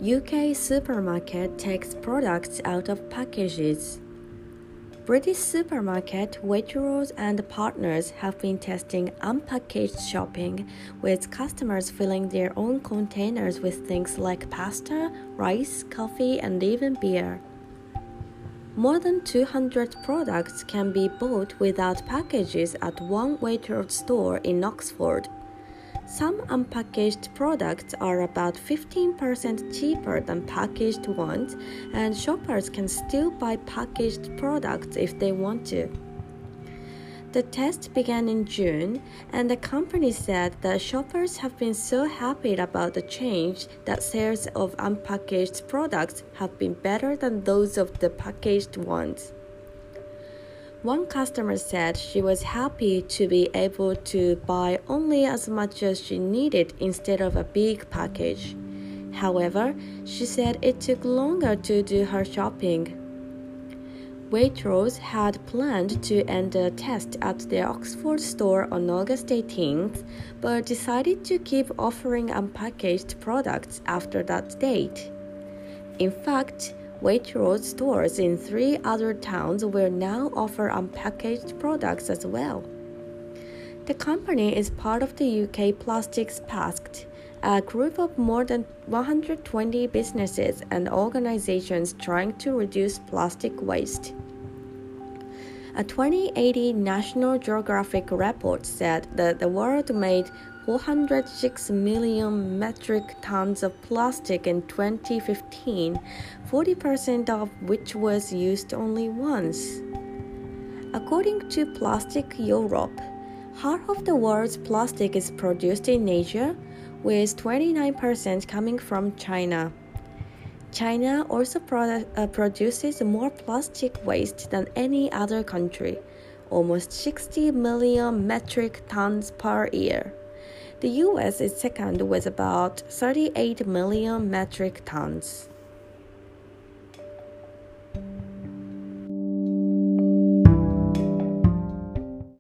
UK supermarket takes products out of packages. British supermarket Waitrose and partners have been testing unpackaged shopping, with customers filling their own containers with things like pasta, rice, coffee, and even beer. More than 200 products can be bought without packages at one Waitrose store in Oxford. Some unpackaged products are about 15% cheaper than packaged ones, and shoppers can still buy packaged products if they want to. The test began in June, and the company said that shoppers have been so happy about the change that sales of unpackaged products have been better than those of the packaged ones. One customer said she was happy to be able to buy only as much as she needed instead of a big package. However, she said it took longer to do her shopping. Waitrose had planned to end the test at their Oxford store on August 18th, but decided to keep offering unpackaged products after that date. In fact, Waitrose stores in 3 other towns will now offer unpackaged products as well. The company is part of the UK Plastics Pact, a group of more than 120 businesses and organizations trying to reduce plastic waste. A 2018 National Geographic report said that the world made 406 million metric tons of plastic in 2015, 40% of which was used only once. According to Plastic Europe, half of the world's plastic is produced in Asia, with 29% coming from China. China also produces more plastic waste than any other country, almost 60 million metric tons per year. The US is second with about 38 million metric tons.